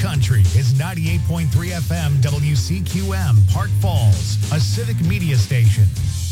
Country is 98.3 FM WCQM, Park Falls, a civic media station.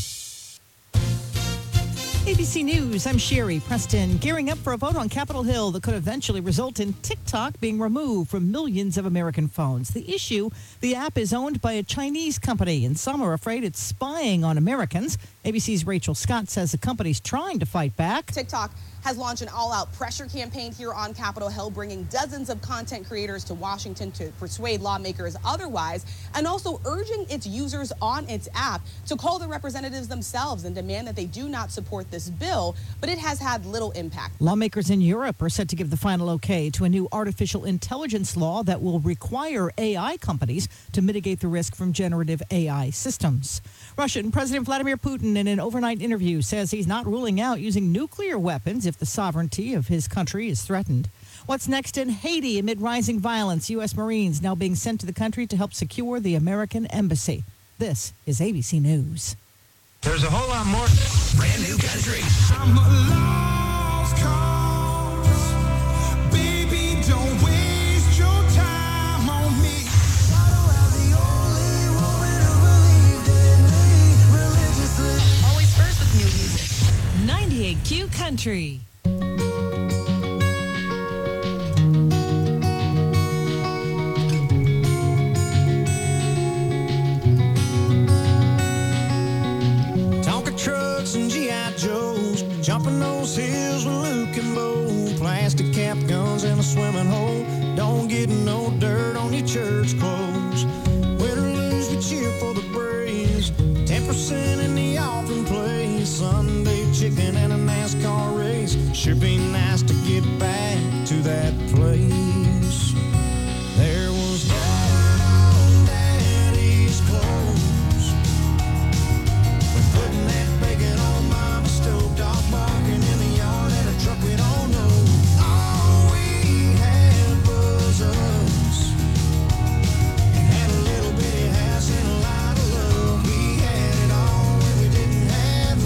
ABC News, I'm Sherry Preston. Gearing up for a vote on Capitol Hill that could eventually result in TikTok being removed from millions of American phones. The issue, the app is owned by a Chinese company, and some are afraid it's spying on Americans. ABC's Rachel Scott says the company's trying to fight back. TikTok has launched an all-out pressure campaign here on Capitol Hill, bringing dozens of content creators to Washington to persuade lawmakers otherwise, and also urging its users on its app to call the representatives themselves and demand that they do not support this bill, but it has had little impact. Lawmakers in Europe are set to give the final okay to a new artificial intelligence law that will require AI companies to mitigate the risk from generative AI systems. Russian President Vladimir Putin, in an overnight interview, says he's not ruling out using nuclear weapons if the sovereignty of his country is threatened. What's next in Haiti amid rising violence? U.S. Marines now being sent to the country to help secure the American embassy. This is ABC News. There's a whole lot more. Brand new country. I'm a lost cause. Baby, don't waste your time on me. Always first with new music. 98Q Country. Tonka trucks and G.I. Joes, jumping those hills with Luke and Bo, plastic cap guns in a swimming hole. Don't get no dirt on your church clothes. Win or lose, we cheer for the Braves. 10% in the offering place. Sunday chicken and a NASCAR race. Sure be nice to get back to that place. There was dirt on Daddy's clothes. We're putting that bacon on Mama's stove. Dog barking in the yard at a truck we don't know. All we had was us. And had a little bitty house and a lot of love. We had it all when we didn't have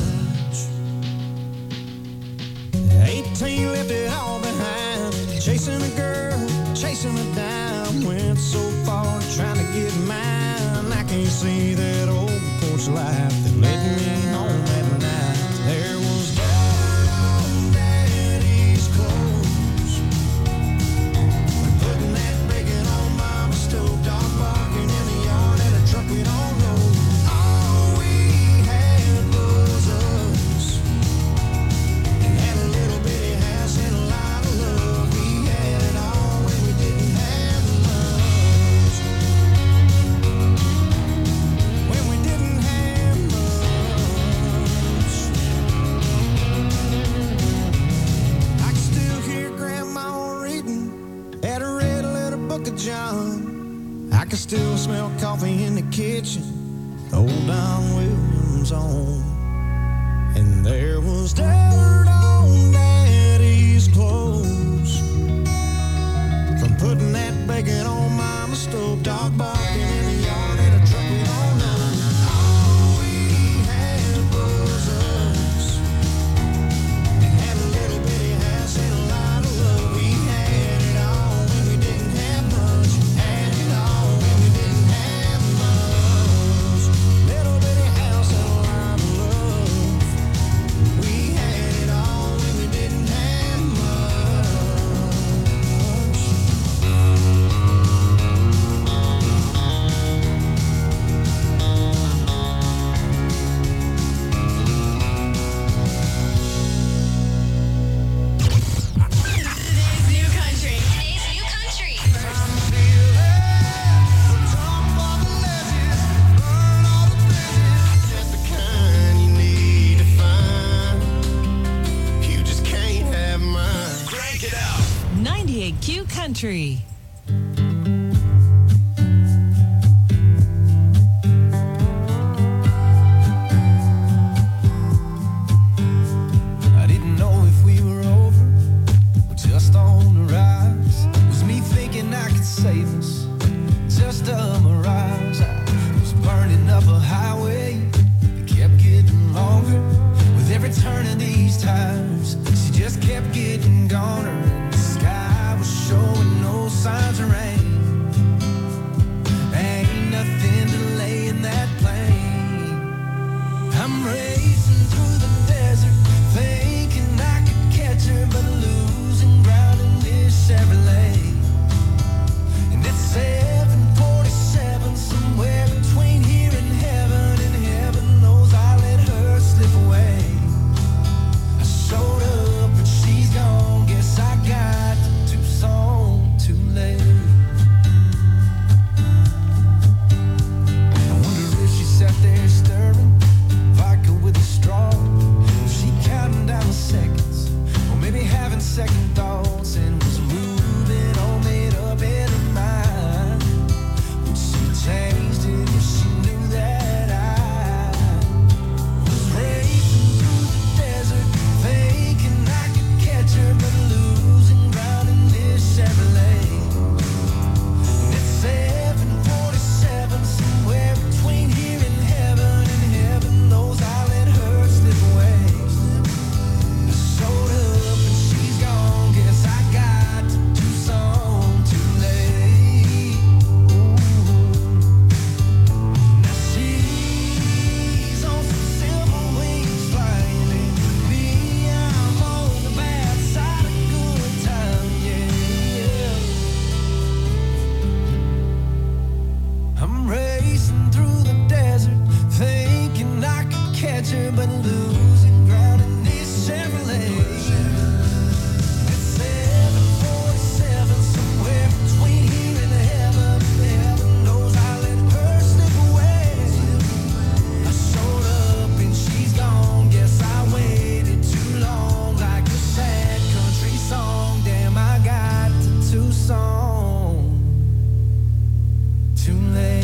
much. 18 left it all behind. Chasing a girl, chasing a dime. Went so far trying to get mine. I can't see that old porch light that led me home at night. There was dirt on Daddy's clothes. We're putting that bacon on Mama's stove. Dog barking in the yard at a truck we don't know. All we had was us. And had a little bitty house and a lot of love. We had it all when we didn't have much. When we didn't have much. I can still hear Grandma reading at a red letter book of John. I can still smell coffee in the kitchen, old Don Williams on. And there was dirt on Daddy's clothes from putting that bacon on Mama's stove. Dog barking in the yard at a truck we don't know. All we had was us. And had a little bitty house and a lot of love. We had it all when we didn't have much. Had it all when we didn't have much. Little bitty house and a lot of love. We had it all when we didn't have much. Today's new country. Today's new country. Top of the ledges, burn all the bridges. Just the kind you need to find. You just can't have mine. Crank it out. 98Q Country. I didn't know if we were over or just on the rise. Was me thinking I could save us? Just a mirage. I was burning up a highway that kept getting longer. With every turn of these tires, she just kept getting goner. The sky was showing no signs around. rain. Ain't nothing delaying that plane. I'm racing through the desert, thinking I could catch her, but losing ground in this Chevrolet. And it's 747, somewhere between here and heaven knows I let her slip away. I showed up and she's gone, guess I got to Tucson too late. I wonder if she sat there stirring vodka with a straw. Was she counting down the seconds, or maybe having second thoughts, and was moving all made up in her mind? Would she changed it if she knew that I was racing through the desert, thinking I could catch her, but losing ground in this Chevrolet. And it's 747, somewhere between here and heaven knows I let her slip away. I showed up and she's gone, guess I got to Tucson too late. Now she's on some silver wings flying, and me, I'm on the bad side of good time, yeah. I'm racing through the desert, thinking I could catch her, but losing ground in this Chevrolet. It's 747, somewhere between here and heaven knows I let her slip away. I showed up and she's gone, guess I waited too long, like a sad country song. Damn, I got to Tucson too late.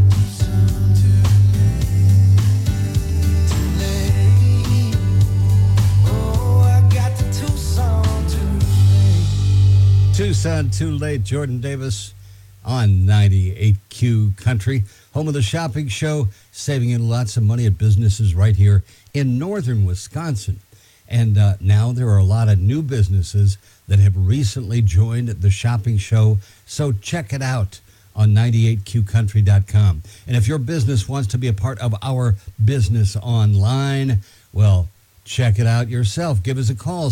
Too late. Oh, I got to Tucson too late. Tucson Too Late, Jordan Davis on 98Q Country, home of the shopping show, saving you lots of money at businesses right here in northern Wisconsin. And now there are a lot of new businesses that have recently joined the shopping show, so check it out on 98qcountry.com. And if your business wants to be a part of our business online, well, check it out yourself. Give us a call,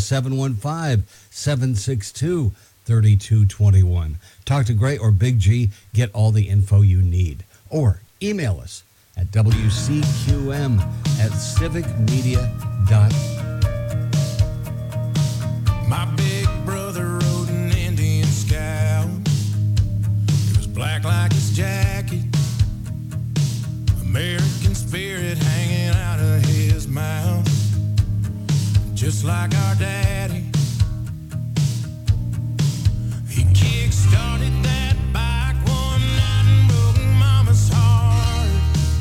715-762-3221. Talk to Gray or Big G. Get all the info you need. Or email us at wcqm@civicmedia.com. My big brother rode an Indian Scout. It was black like his jacket, American spirit hanging out of his mouth, just like our daddy. He kick-started that bike one night and broke Mama's heart.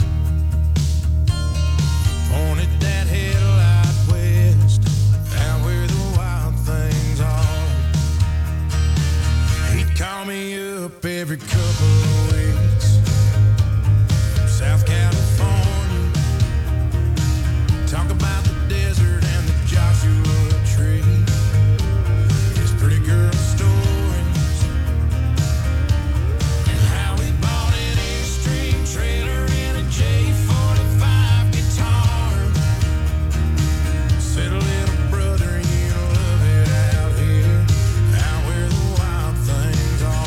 Pointed that headlight west, out where the wild things are. He'd call me up every couple of weeks from South California, talk about the desert and the Joshua tree, his pretty girl stories, and how he bought an Airstream trailer and a J45 guitar. Said, little brother, you love it out here, out where the wild things are.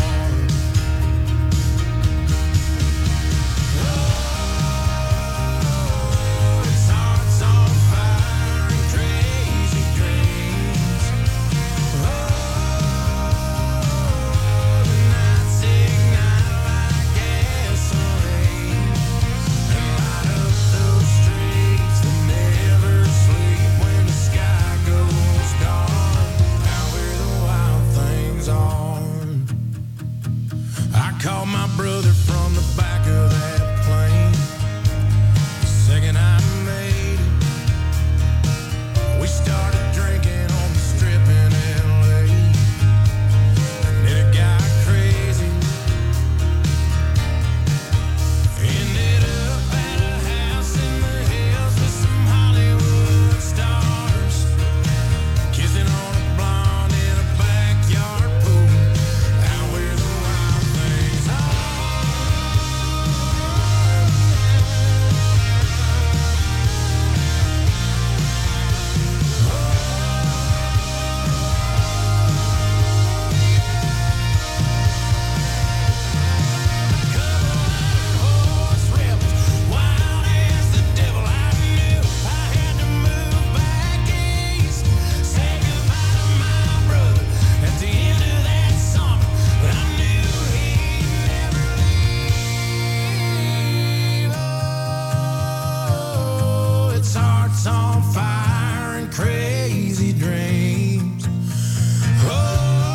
Oh, his heart's on fire and crazy dreams. Oh, the nights ignite like gasoline and light up those streets that never sleep when the sky goes dark, out where the wild things are. I called my brother from the back of that plane the second I made it. We started drinking on the strip in LA, and then it got crazy. Ended up at a house in the hills with some Hollywood stars, kissing on a blonde in a backyard pool, out where the wild crazy dreams. Oh,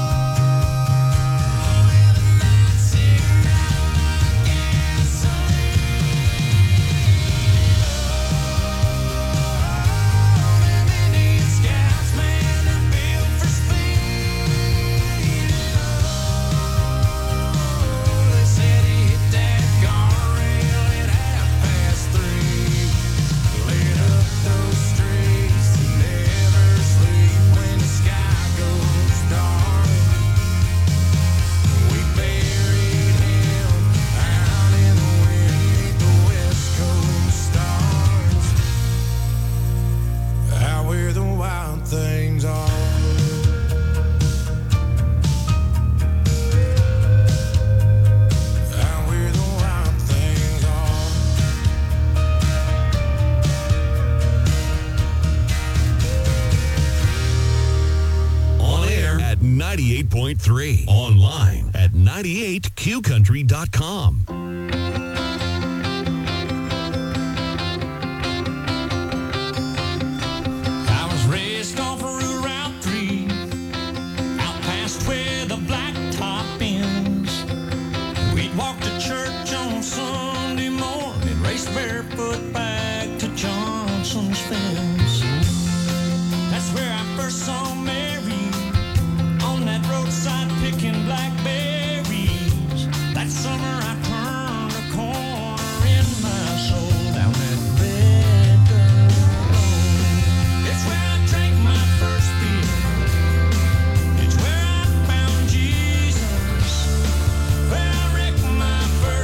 things are. Out where the wild things are. On air at 98.3. Online at 98qcountry.com. Barefoot back to Johnson's fence. That's where I first saw Mary on that roadside picking blackberries. That summer I turned a corner in my soul down that red dirt road. It's where I drank my first beer. It's where I found Jesus. Where I wrecked my first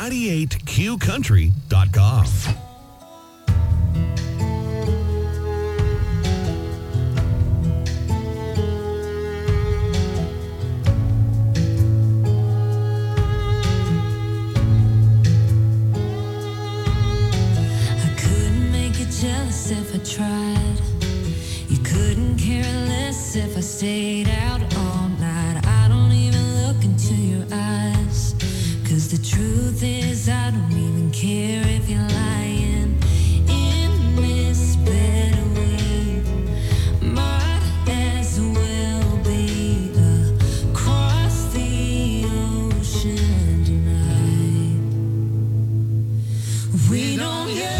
98qcountry.com. Jealous if I tried. You couldn't care less if I stayed out all night. I don't even look into your eyes, 'cause the truth is I don't even care if you're lying in this better way. Might as well be across the ocean tonight. We don't yell.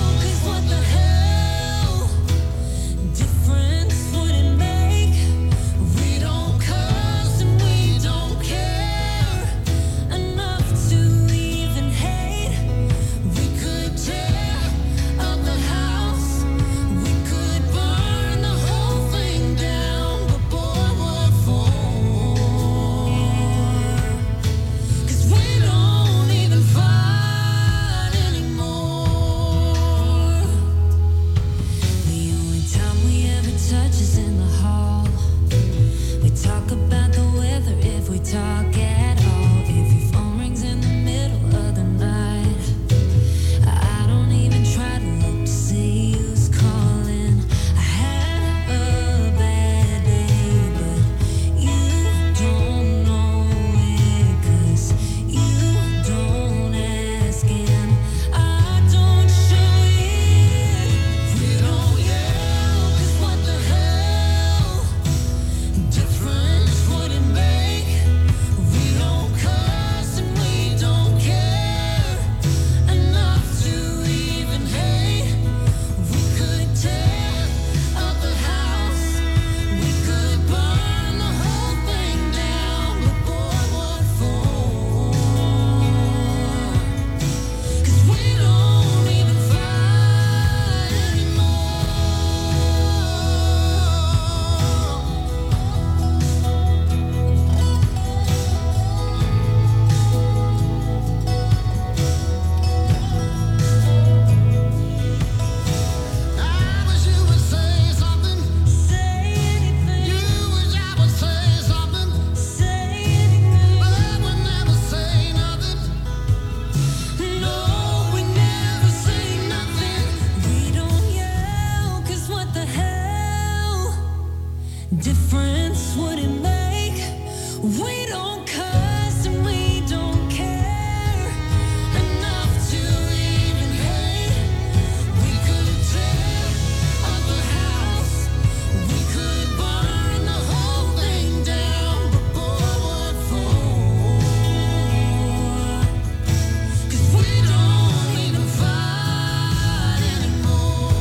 Talk at all. If your phone rings in the middle of the night, I don't even try to look to see who's calling. I had a bad day, but you don't know it, 'cause you don't ask and I don't show it. We don't yell, 'cause what the hell difference would it make? Difference would it make? We don't cuss and we don't care enough to even hate. We could tear up the house, we could burn the whole thing down, but boy, what for? 'Cause we don't even fight anymore.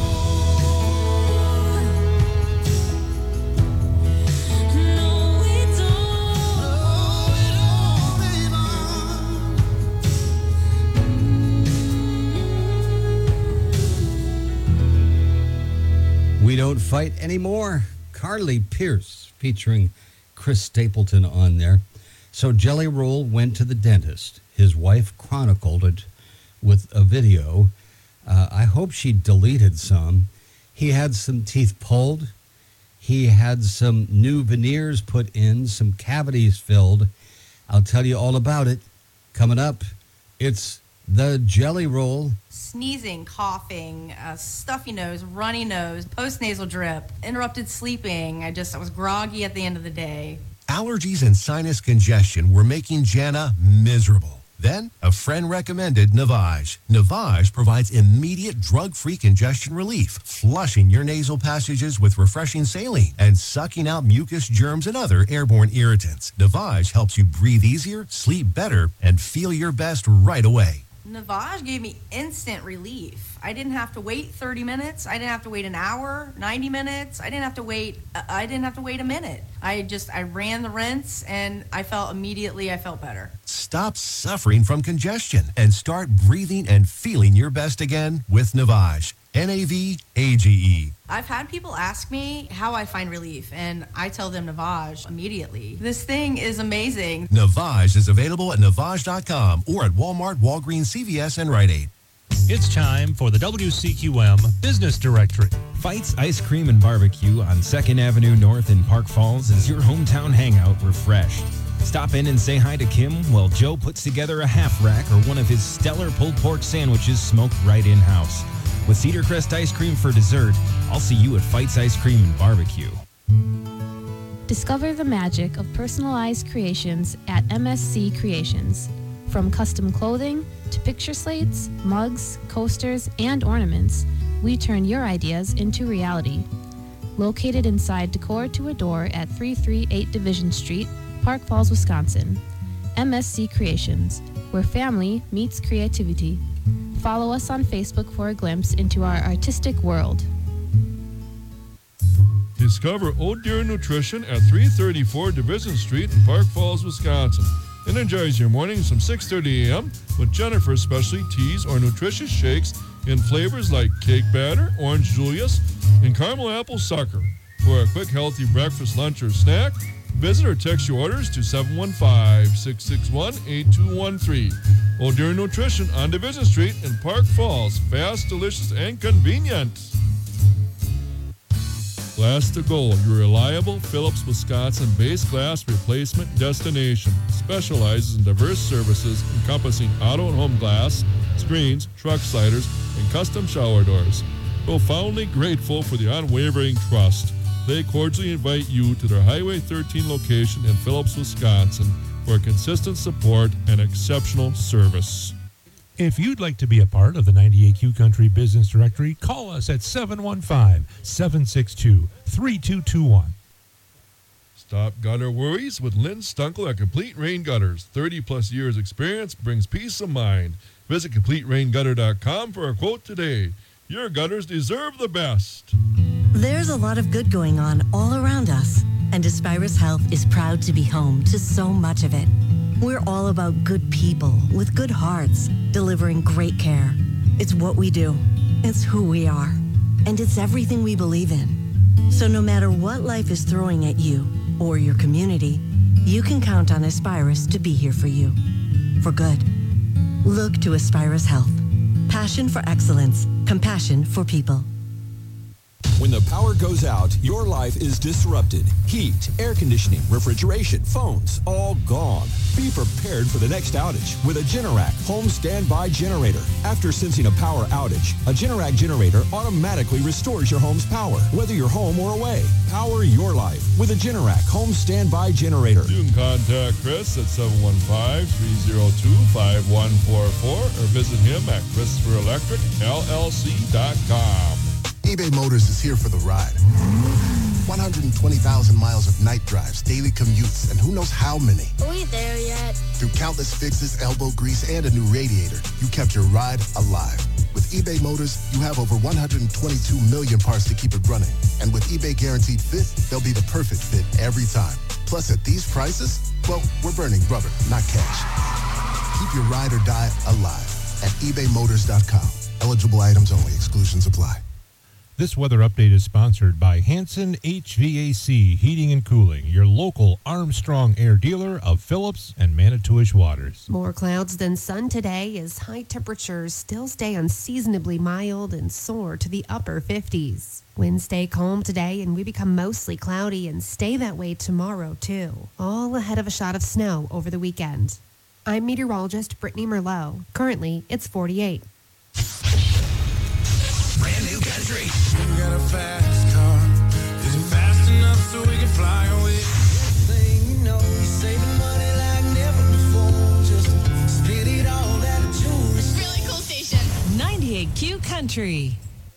We Don't Fight Anymore. Carly Pierce featuring Chris Stapleton on there. So Jelly Roll went to the dentist. His wife chronicled it with a video. I hope she deleted some. He had some teeth pulled. He had some new veneers put in, some cavities filled. I'll tell you all about it. Coming up, it's the Jelly Roll. Sneezing, coughing, stuffy nose, runny nose, post-nasal drip, interrupted sleeping. I was groggy at the end of the day. Allergies and sinus congestion were making Jana miserable. Then, a friend recommended Navage. Navage provides immediate drug-free congestion relief, flushing your nasal passages with refreshing saline and sucking out mucus, germs, and other airborne irritants. Navage helps you breathe easier, sleep better, and feel your best right away. Navage gave me instant relief. I didn't have to wait 30 minutes. I didn't have to wait an hour, 90 minutes. I didn't have to wait a minute. I ran the rinse and I felt better. Stop suffering from congestion and start breathing and feeling your best again with Navage. Navage. I've had people ask me how I find relief, and I tell them Navage immediately. This thing is amazing. Navage is available at Navage.com or at Walmart, Walgreens, CVS, and Rite Aid. It's time for the WCQM Business Directory. Fights Ice Cream and Barbecue on 2nd Avenue North in Park Falls is your hometown hangout refreshed. Stop in and say hi to Kim while Joe puts together a half rack or one of his stellar pulled pork sandwiches smoked right in-house. With Cedar Crest ice cream for dessert, I'll see you at Fights Ice Cream and Barbecue. Discover the magic of personalized creations at MSC Creations. From custom clothing to picture slates, mugs, coasters, and ornaments, we turn your ideas into reality. Located inside Decor to Adore at 338 Division Street, Park Falls, Wisconsin. MSC Creations, where family meets creativity. Follow us on Facebook for a glimpse into our artistic world. Discover Old Deer Nutrition at 334 Division Street in Park Falls, Wisconsin. Energize your mornings from 6:30 a.m. with Jennifer's specialty teas or nutritious shakes in flavors like cake batter, orange Julius, and caramel apple sucker. For a quick, healthy breakfast, lunch, or snack, visit or text your orders to 715-661-8213. Old Deer Nutrition on Division Street in Park Falls. Fast, delicious, and convenient. Glass to Gold, your reliable Phillips, Wisconsin-based glass replacement destination. Specializes in diverse services encompassing auto and home glass, screens, truck sliders, and custom shower doors. Profoundly grateful for the unwavering trust. They cordially invite you to their Highway 13 location in Phillips, Wisconsin for consistent support and exceptional service. If you'd like to be a part of the 98Q Country Business Directory, call us at 715-762-3221. Stop gutter worries with Lynn Stunkel at Complete Rain Gutters. 30-plus years experience brings peace of mind. Visit CompleteRainGutter.com for a quote today. Your gutters deserve the best. There's a lot of good going on all around us, and Aspirus Health is proud to be home to so much of it. We're all about good people with good hearts, delivering great care. It's what we do. It's who we are. And it's everything we believe in. So no matter what life is throwing at you or your community, you can count on Aspirus to be here for you. For good. Look to Aspirus Health. Passion for excellence. Compassion for people. When the power goes out, your life is disrupted. Heat, air conditioning, refrigeration, phones, all gone. Be prepared for the next outage with a Generac home standby generator. After sensing a power outage, a Generac generator automatically restores your home's power, whether you're home or away. Power your life with a Generac home standby generator. You can contact Chris at 715-302-5144 or visit him at ChristopherElectricLLC.com. eBay Motors is here for the ride. 120,000 miles of night drives, daily commutes, and who knows how many. Are we there yet? Through countless fixes, elbow grease, and a new radiator, you kept your ride alive. With eBay Motors, you have over 122 million parts to keep it running. And with eBay Guaranteed Fit, they'll be the perfect fit every time. Plus, at these prices, well, we're burning rubber, not cash. Keep your ride or die alive at ebaymotors.com. Eligible items only. Exclusions apply. This weather update is sponsored by Hanson HVAC Heating and Cooling, your local Armstrong Air dealer of Phillips and Manitowish waters. More clouds than sun today as high temperatures still stay unseasonably mild and soar to the upper 50s. Winds stay calm today and we become mostly cloudy and stay that way tomorrow too, all ahead of a shot of snow over the weekend. I'm meteorologist Brittany Merlot. Currently, it's 48. Brand new country. You got a fast car. Is it fast enough so we can fly away? Thing you know, you're saving money like never before. Just spit it all out of jewelry. Really cool station. 98Q Country.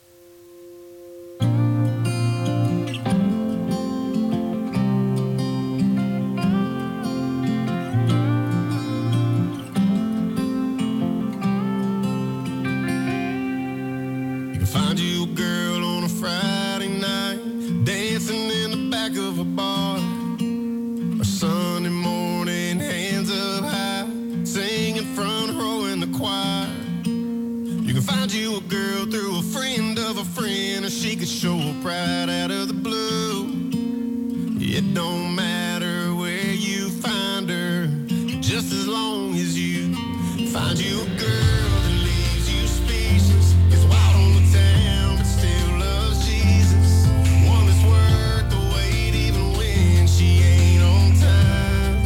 Find you a girl on a Friday night, dancing in the back of a bar. Or Sunday morning, hands up high, singing front row in the choir. You can find you a girl through a friend of she could show up right out of the blue. It don't matter where you find her, just as long as you find you a girl that leaves you speechless. Is wild on the town, but still loves Jesus. One that's worth the wait, even when she ain't on time.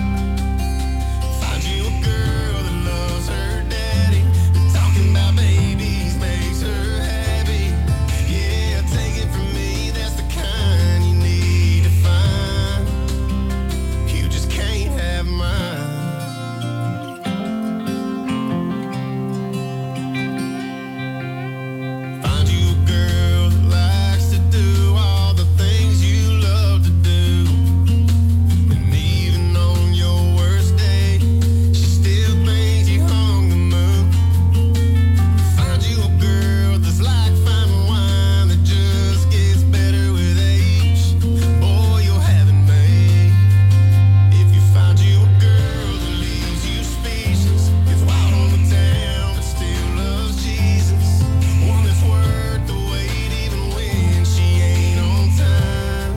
Find you a girl that loves her daddy. Talking about babies makes her happy. Yeah, take it from me, that's the kind you need to find. You just can't have mine. Find you a girl that likes to do all the things you love to do. And even on your worst day, she still thinks you hung the moon. Find you a girl that's like fine wine that just gets better with age. Boy, you'll have it made. If you find you a girl that leaves you speechless, gets wild on the town but still loves Jesus. One that's worth the wait even when she ain't on time.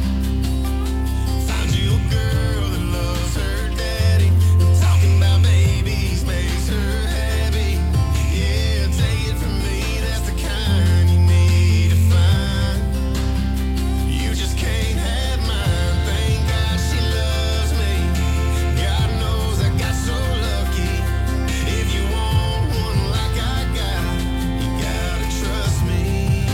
Find you a girl that loves her daddy. Talking about babies makes her happy. Yeah, take it from me, that's the kind you need to find. You just can't have mine. Thank God she loves me. God knows I got so lucky. If you want one like I got, you gotta trust me.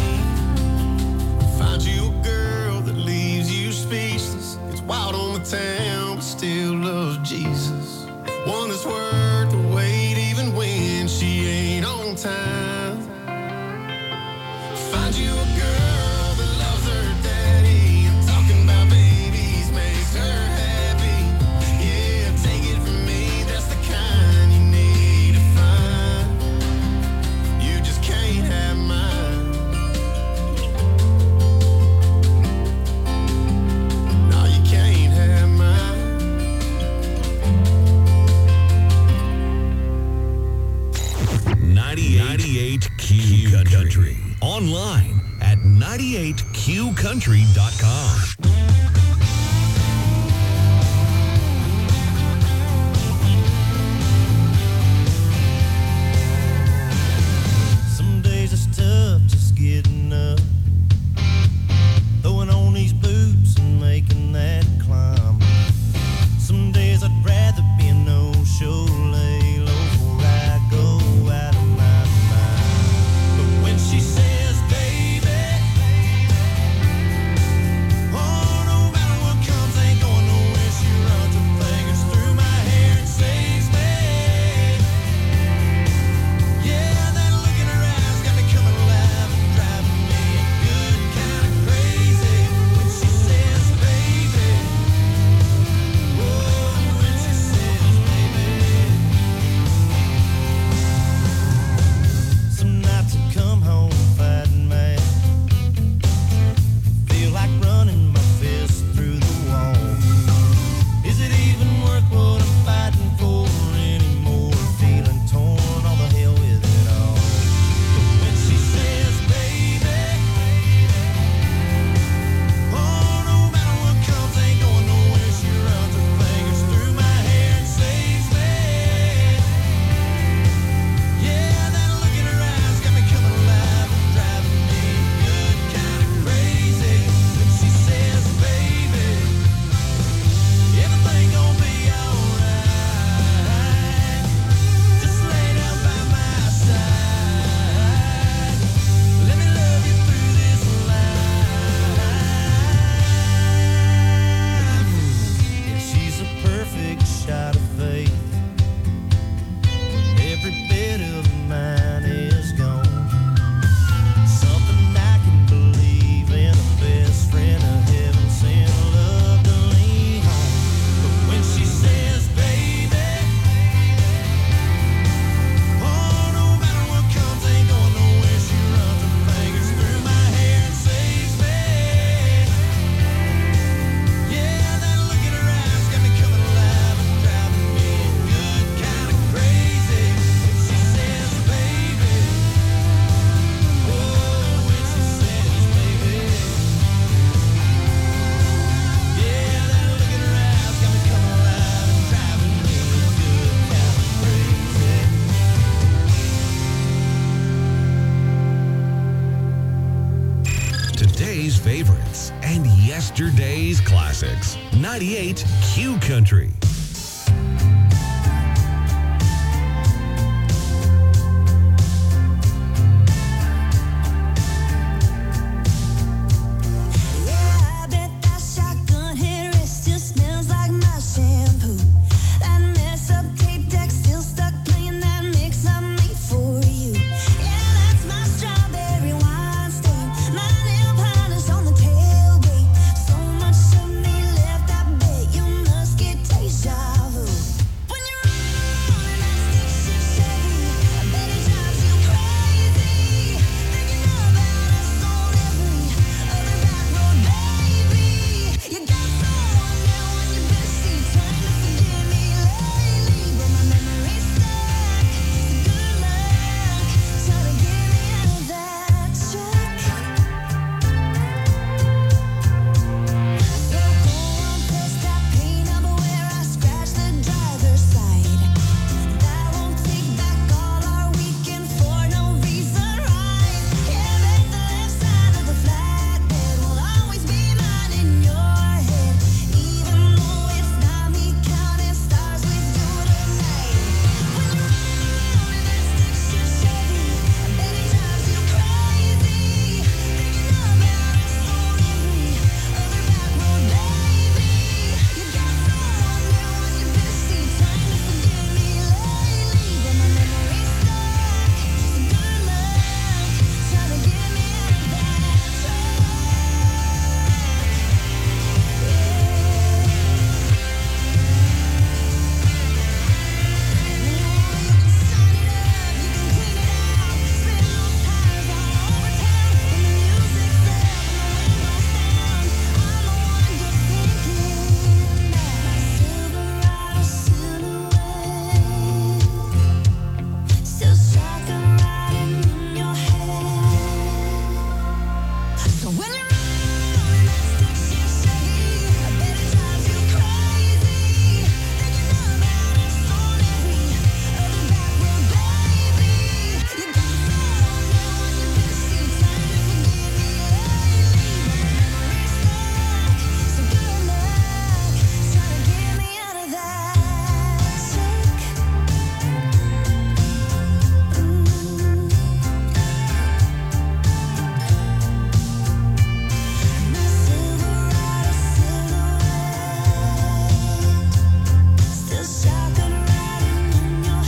Find you a girl that leaves you speechless. It's wild on the town, but still loves Jesus. One that's worth the wait, even when she ain't on time. Find you a girl that loves her daddy. And talking about babies makes her happy. Yeah, take it from me, that's the kind you need to find. You just can't have mine. No, you can't have mine. 98 Q Country. Online at 98qcountry.com. Some days it's tough just getting up, throwing on these boots and making that climb. Some days I'd rather be a no-show, lay low before I go out of my mind. But when she says, baby, oh no, today's favorites and yesterday's classics. 98 Q Country. I bet that shotgun hair still smells like my shampoo. That mess up tape deck still stuck playing that mix I made for you. Yeah, that's my strawberry wine stain. My nail polish on the tailgate. So much of me left, I bet you must get deja vu. When you're rolling that stick shift Chevy, I bet it drives you crazy. Thinking about us on every other back road, baby. You got someone now on your bed sheet trying to forget me lately, but my memory's stuck. Good luck, try to get me out of that check. So go on, press that paint up where I scratched the driver's side. That won't take back all our weekend for no reason, right? Yeah, bet the left side of the flatbed will always be mine in your head, even though it's not me counting stars with you tonight. When you're rolling that stick shift Chevy, I bet it drives you crazy. Thinking about us on every other back road, baby. You got someone now on your bed sheet trying to forget me lately, but my memory's stuck. Good luck, trying to get me out of that track. Still shotgun riding in your head. So when you're rolling that stick shift Chevy, I bet it drives you crazy. Thinking about us on every other back road, baby. You got someone now on your bed sheet trying to forget me lately, but my memory's stuck. So good luck, trying to get me out of that check. My Silverado silhouette, still shotgun riding in your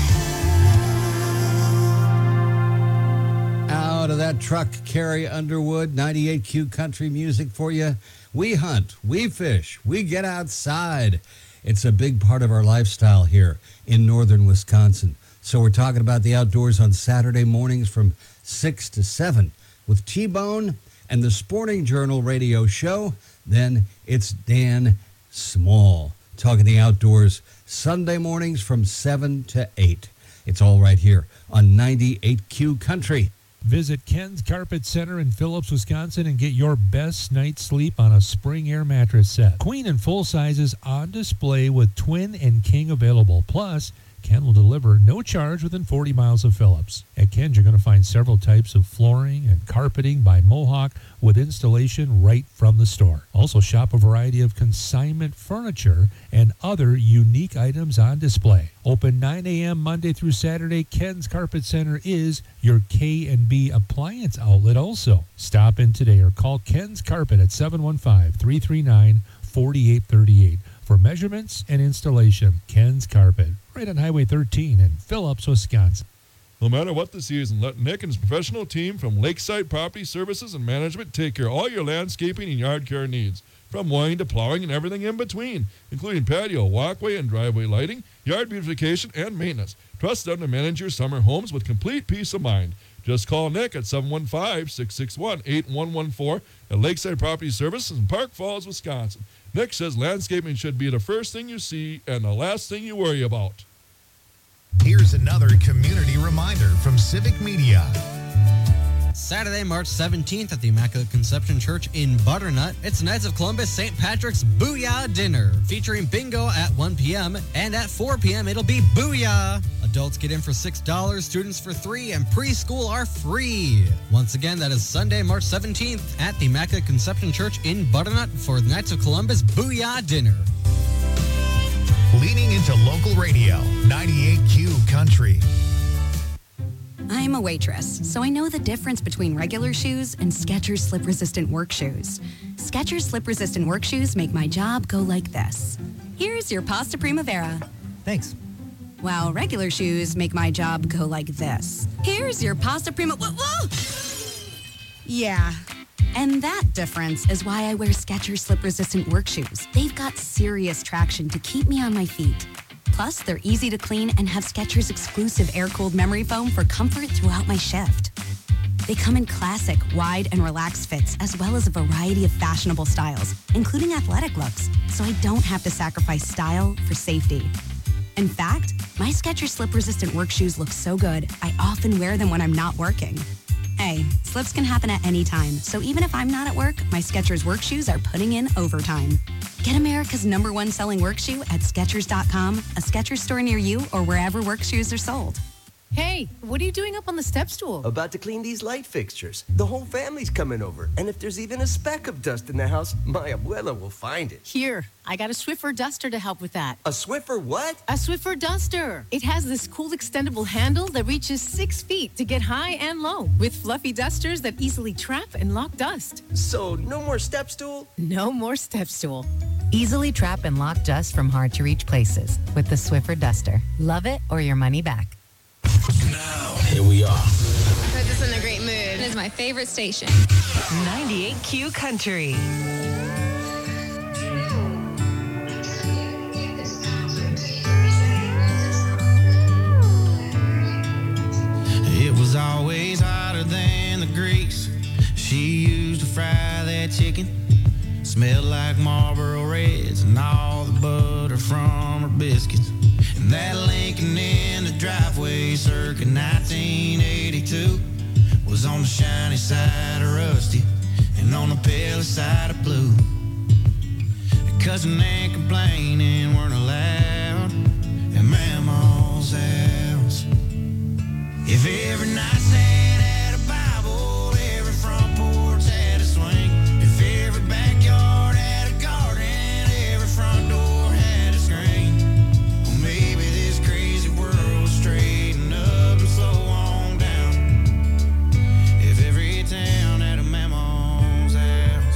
head. Out of that truck, Carrie Underwood, 98Q Country Music for you. We hunt, we fish, we get outside. It's a big part of our lifestyle here in northern Wisconsin. So we're talking about the outdoors on Saturday mornings from 6 to 7 with T-Bone and the Sporting Journal radio show. Then it's Dan Small talking the outdoors Sunday mornings from 7 to 8. It's all right here on 98Q Country. Visit Ken's Carpet Center in Phillips, Wisconsin and get your best night's sleep on a Spring Air mattress set. Queen and full sizes on display with twin and king available. Plus, Ken will deliver no charge within 40 miles of Phillips. At Ken's, you're going to find several types of flooring and carpeting by Mohawk with installation right from the store. Also, shop a variety of consignment furniture and other unique items on display. Open 9 a.m. Monday through Saturday, Ken's Carpet Center is your K&B appliance outlet also. Stop in today or call Ken's Carpet at 715-339-4838 for measurements and installation. Ken's Carpet, right on Highway 13 in Phillips, Wisconsin. No matter what the season, let Nick and his professional team from Lakeside Property Services and Management take care of all your landscaping and yard care needs. From mowing to plowing and everything in between, including patio, walkway, and driveway lighting, yard beautification, and maintenance. Trust them to manage your summer homes with complete peace of mind. Just call Nick at 715-661-8114 at Lakeside Property Services in Park Falls, Wisconsin. Nick says landscaping should be the first thing you see and the last thing you worry about. Here's another community reminder from Civic Media. Saturday, March 17th at the Immaculate Conception Church in Butternut. It's Knights of Columbus St. Patrick's Booyah Dinner, featuring bingo at 1 p.m. and at 4 p.m. it'll be Booyah. Adults get in for $6, students for $3, and preschool are free. Once again, that is Sunday, March 17th at the Immaculate Conception Church in Butternut for the Knights of Columbus Booyah Dinner. Leaning into local radio, 98Q Country. I'm a waitress, so I know the difference between regular shoes and Skechers slip-resistant work shoes. Skechers slip-resistant work shoes make my job go like this. Here's your pasta primavera. Thanks. While regular shoes make my job go like this. Here's your pasta whoa! Yeah. And that difference is why I wear Skechers slip-resistant work shoes. They've got serious traction to keep me on my feet. Plus, they're easy to clean and have Skechers' exclusive air-cooled memory foam for comfort throughout my shift. They come in classic, wide, and relaxed fits, as well as a variety of fashionable styles, including athletic looks, so I don't have to sacrifice style for safety. In fact, my Skechers slip-resistant work shoes look so good, I often wear them when I'm not working. Hey, slips can happen at any time, so even if I'm not at work, my Skechers work shoes are putting in overtime. Get America's #1 selling work shoe at Skechers.com, a Skechers store near you, or wherever work shoes are sold. Hey, what are you doing up on the step stool? About to clean these light fixtures. The whole family's coming over, and if there's even a speck of dust in the house, my abuela will find it. Here, I got a Swiffer duster to help with that. A Swiffer what? A Swiffer duster. It has this cool extendable handle that reaches 6 feet to get high and low, with fluffy dusters that easily trap and lock dust. So, no more step stool? No more step stool. Easily trap and lock dust from hard-to-reach places with the Swiffer duster. Love it or your money back. Now, here we are. Put this in a great mood. It is my favorite station. 98Q Country. It was always hotter than the grease she used to fry that chicken. Smelled like Marlboro Reds and all the butter from her biscuits. And that Lincoln in the driveway circa 1982 was on the shiny side of rusty and on the pale side of blue. Cousin and complaining weren't allowed at Mama's house. If every nightstand had a Bible, every front porch had a swing. If every backyard had a garden, every front door had a screen. Well, maybe this crazy world would straighten up and slow on down. If every town had a Mama's house.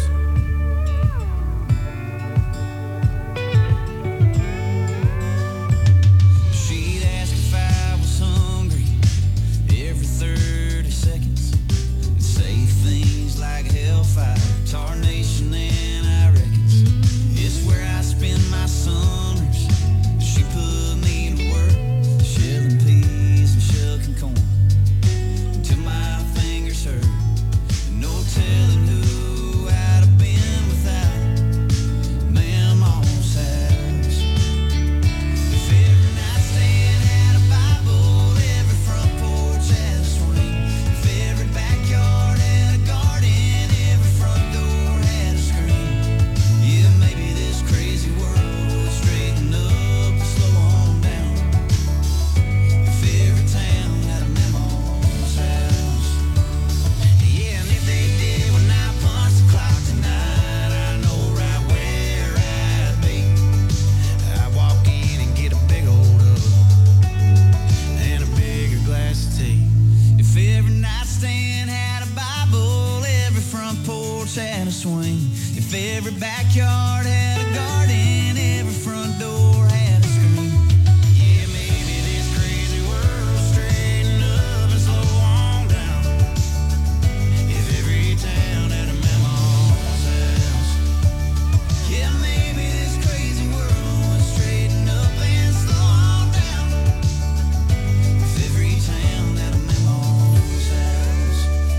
She'd ask if I was hungry every 30 seconds and say things like hellfire, tarnation, and I reckons it's where I spend my summers. She put me to work, shelling peas and shucking corn until my fingers hurt. No telling who I'd have been without Mama's house. If every nightstand had a Bible, every front porch had a swing. If every backyard had a garden, every front door had a screen. Yeah, maybe this crazy world would straighten up and slow on down. If every town had a Mama's house. Yeah, and if they did, when I punch the clock tonight, I know right where I'd be. I'd walk in and get a big old hug and a bigger glass of tea. If every nightstand had a Bible, every front porch had a swing. If every backyard had a garden, every front door had a screen. Yeah, maybe this crazy world would straighten up and slow on down. If every town had a Mama's house. Yeah, maybe this crazy world would straighten up and slow on down. If every town had a Mama's house.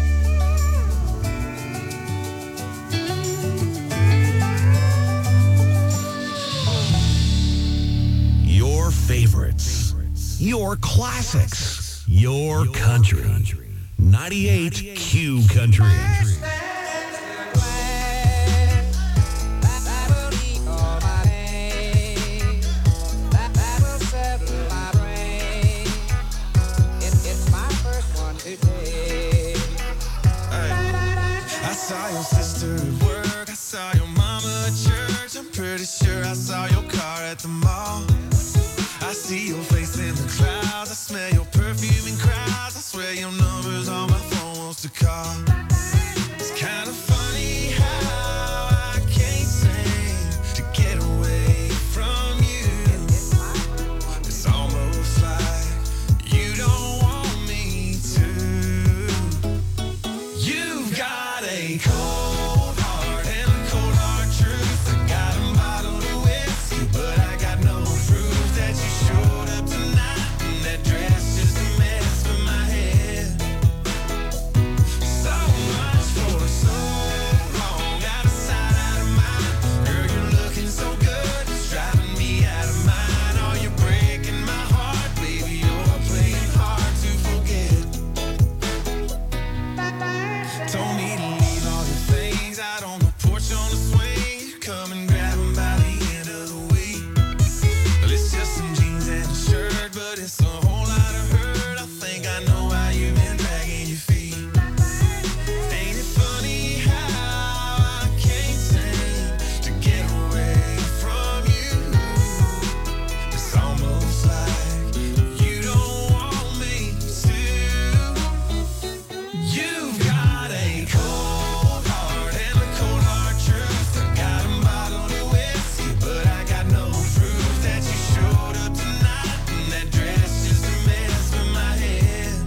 Your favorites. Your classics. Your country. 98 Q Country. I saw your sister at work, I saw your mama at church, I'm pretty sure I saw your car at the mall. I see your face in the clouds, I smell your perfume in crowds, I swear your number's on my phone wants to call. It's kind of funny how I can't seem to get away from you. It's almost like you don't want me to. You've got a cold heart and a cold hard truth. I got a bottle of whiskey, but I got no proof that you showed up tonight. And that dress just a mess for my head. So much for so long, out of sight, out of mind. Girl, you're looking so good, it's driving me out of mind. Oh, you're breaking my heart, baby, you're playing hard to forget. Told me to leave all your things out on the porch on the swing. Come and grab them by the end of the week. Well, it's just some jeans and a shirt, but it's a whole lot of hurt. I think I know why you've been dragging your feet. Ain't it funny how I can't seem to get away from you? It's almost like you don't want me to. You've got a cold heart and a cold hard truth. I got a bottle of whiskey, but I got no proof that you showed up tonight. And that dress just a mess for my head.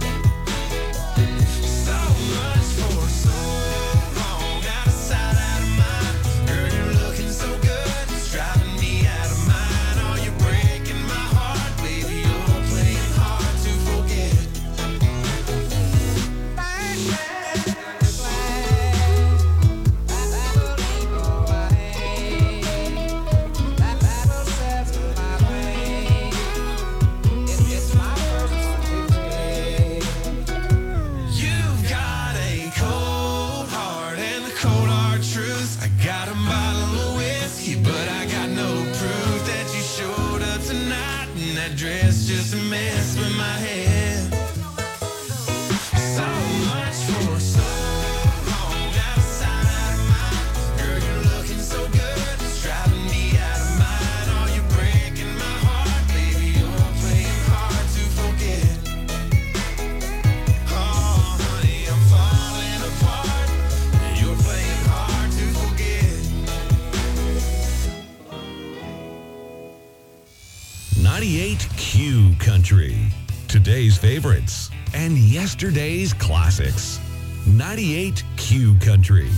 So much for so long, out of sight, out of mind. Girl, you're looking so good, it's driving me out of mind. Oh, you're breaking my heart, baby, you're playing hard to forget. You've got a cold heart and a cold hard truth. I got a bottle of whiskey, but I got no proof that you showed up tonight. And that dress just a mess with my head. So much for so long, out of sight, out of mind. Girl, you're looking so good, it's driving me out of mind. Oh, you're breaking my heart, baby, you're playing hard to forget. Oh, honey, I'm falling apart. You're playing hard to forget. 98 Q Country. Today's favorites and yesterday's classics. 98 Q Country.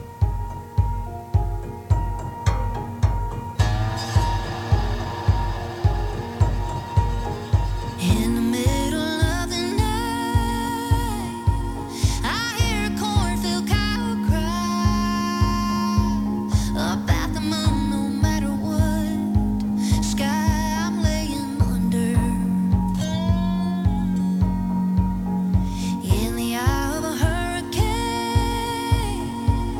In the middle of the night, I hear a cornfield cow cry up at the moon. No matter what sky I'm laying under, in the eye of a hurricane,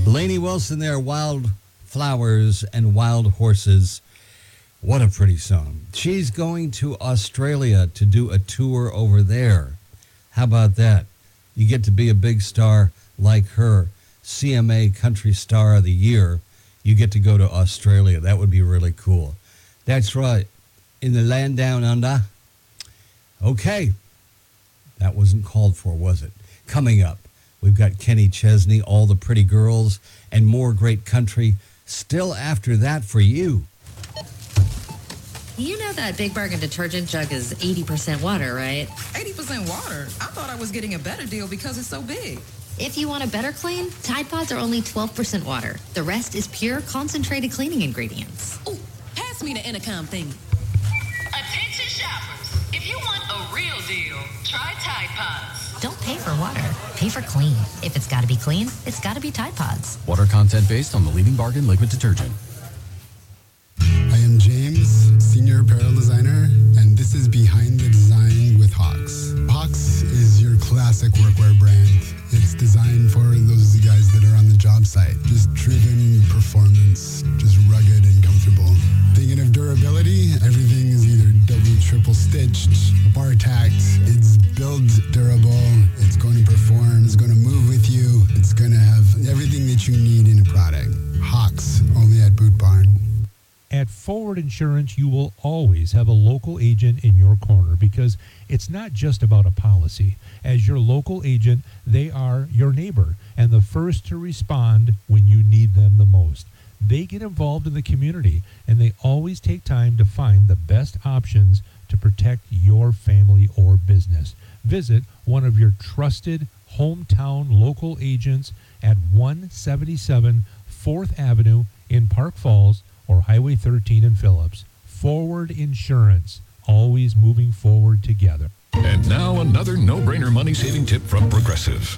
Lainey Wilson there, Wild Flowers and Wild Horses. What a pretty song. She's going to Australia to do a tour over there. How about that? You get to be a big star like her, CMA Country Star of the Year. You get to go to Australia. That would be really cool. That's right. In the land down under. Okay. That wasn't called for, was it? Coming up, we've got Kenny Chesney, All the Pretty Girls, and more great country still after that for you. You know that Big Bargain detergent jug is 80% water, right? 80% water? I thought I was getting a better deal because it's so big. If you want a better clean, Tide Pods are only 12% water. The rest is pure, concentrated cleaning ingredients. Ooh, pass me the intercom thing. Attention shoppers. If you want a real deal, try Tide Pods. Don't pay for water. Pay for clean. If it's got to be clean, it's got to be Tide Pods. Water content based on the leading bargain liquid detergent. I am James, Senior Apparel Designer, and this is Behind the Design with Hawks. Hawks is your classic workwear brand. It's designed for those guys that are on the job site. Just driven performance, just rugged and comfortable. Thinking of durability, everything is either double, triple stitched, bar tacked. It's built durable. It's going to perform. It's going to move with you. It's going to have everything that you need in a product. Hawks, only at Boot Barn. At Forward Insurance, you will always have a local agent in your corner because it's not just about a policy. As your local agent, they are your neighbor and the first to respond when you need them the most. They get involved in the community, and they always take time to find the best options to protect your family or business. Visit one of your trusted hometown local agents at 177 4th Avenue in Park Falls or Highway 13 in Phillips. Forward Insurance, always moving forward together. And now another no-brainer money-saving tip from Progressive.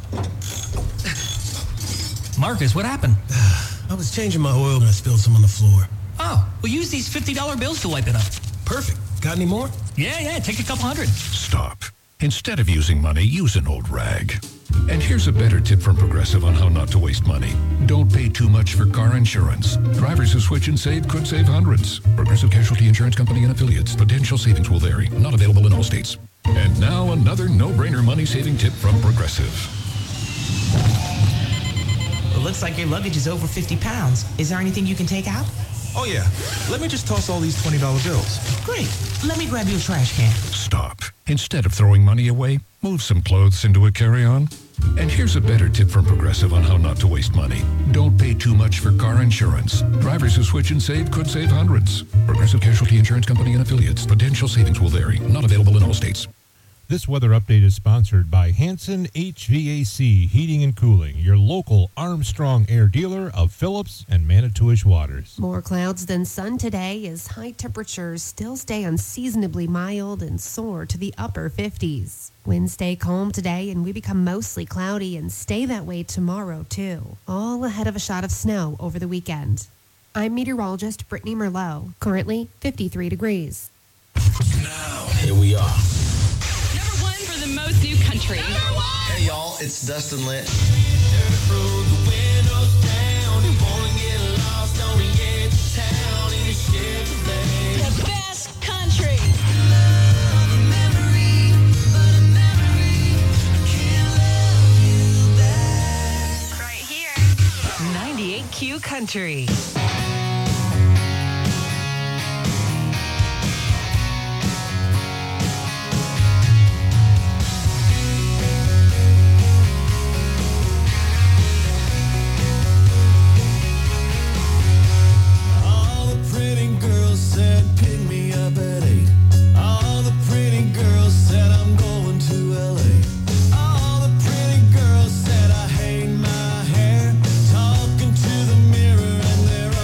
Marcus, what happened? I was changing my oil and I spilled some on the floor. Oh, well, use these $50 bills to wipe it up. Perfect. Got any more? Yeah, take a couple hundred. Stop. Instead of using money, use an old rag. And here's a better tip from Progressive on how not to waste money. Don't pay too much for car insurance. Drivers who switch and save could save hundreds. Progressive Casualty Insurance Company and affiliates. Potential savings will vary. Not available in all states. And now another no-brainer money-saving tip from Progressive. It looks like your luggage is over 50 pounds. Is there anything you can take out? Oh, yeah. Let me just toss all these $20 bills. Great. Let me grab you a trash can. Stop. Instead of throwing money away, move some clothes into a carry-on. And here's a better tip from Progressive on how not to waste money. Don't pay too much for car insurance. Drivers who switch and save could save hundreds. Progressive Casualty Insurance Company and affiliates. Potential savings will vary. Not available in all states. This weather update is sponsored by Hanson HVAC Heating and Cooling, your local Armstrong Air dealer of Phillips and Manitowish waters. More clouds than sun today as high temperatures still stay unseasonably mild and soar to the upper 50s. Winds stay calm today and we become mostly cloudy and stay that way tomorrow too, all ahead of a shot of snow over the weekend. I'm meteorologist Brittany Merlot, currently 53 degrees. Now, here we are. The most new country. Hey y'all, it's Dustin Lent. The best country. Right here. 98Q Country. Talking to the mirror and they're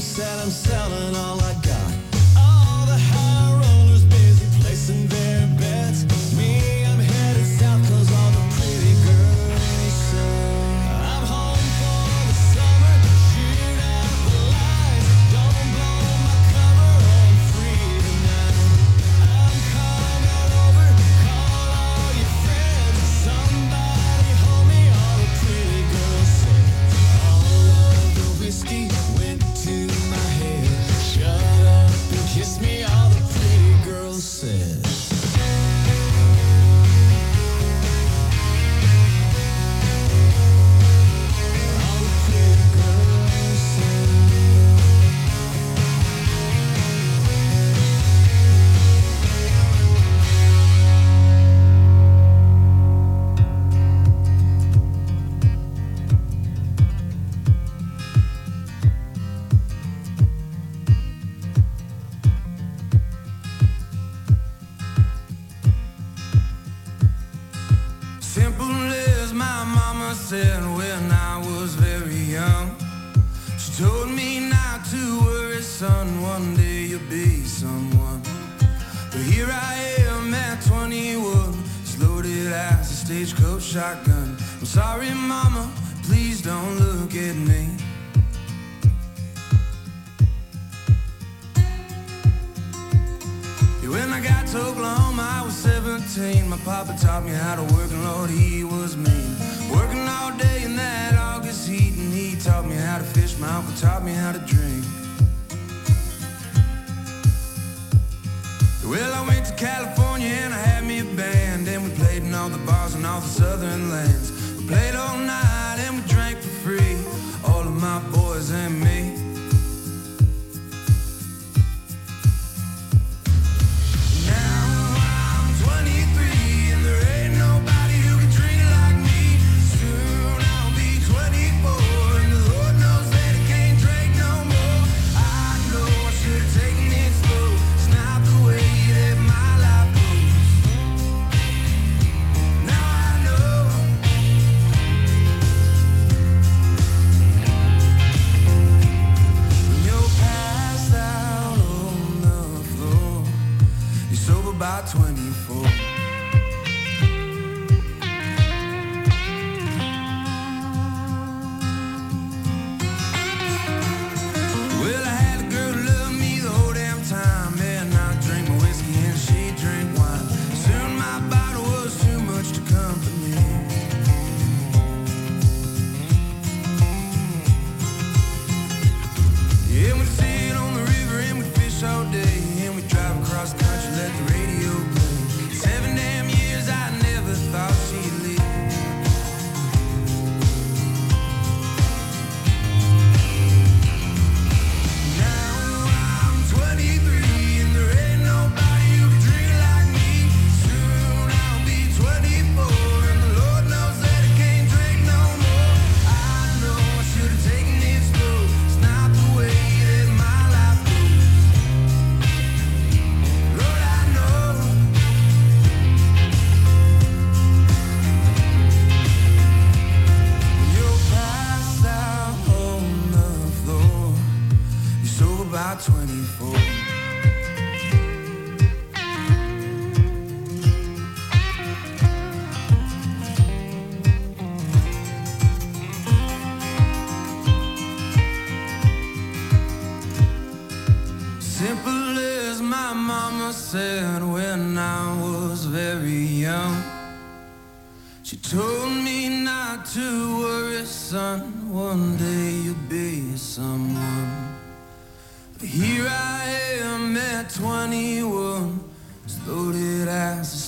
said I'm selling all I got. All the high rollers busy placing their bets. Me, I'm headed south 'cause all the pretty girls say I'm home for the summer. Shoot out the lights. Don't blow my cover. I'm free tonight. I'm coming over. Call all your friends. Somebody hold me. All the pretty girls say all of the whiskey went to my head. Shut up and kiss me. All the pretty girls said. Simple as my mama said when I was very young. She told me not to worry, son, one day you'll be someone. But here I am at 21, as loaded as a stagecoach shotgun. I'm sorry, mama, please don't look at me. When I got to Oklahoma, I was 17. My papa taught me how to work, and Lord, he was mean. Working all day in that August heat, and he taught me how to fish. My uncle taught me how to drink. Well, I went to California and I had me a band, and we played in all the bars and all the southern lands. We played all night and we drank for free, all of my boys and me. By 24. Well, I had a girl who loved me the whole damn time, and I drank my whiskey and she drank wine. Soon my bottle was too much to comfort me. Yeah, we'd sit on the river and we'd fish all day, and we'd drive across the country, let the radio play. 7 damn years, I never thought she'd leave. Now I'm 23 and there ain't nobody who can drink like me. Soon I'll be 24 and the Lord knows that I can't drink no more. I know I should have taken it slow. It's not the way that my life goes. Lord, I know. You're passed out on the floor. You're sober by 24. Simple as my mama said when I was very young. She told me not to worry, son, one day you'll be someone. But here I am at 21.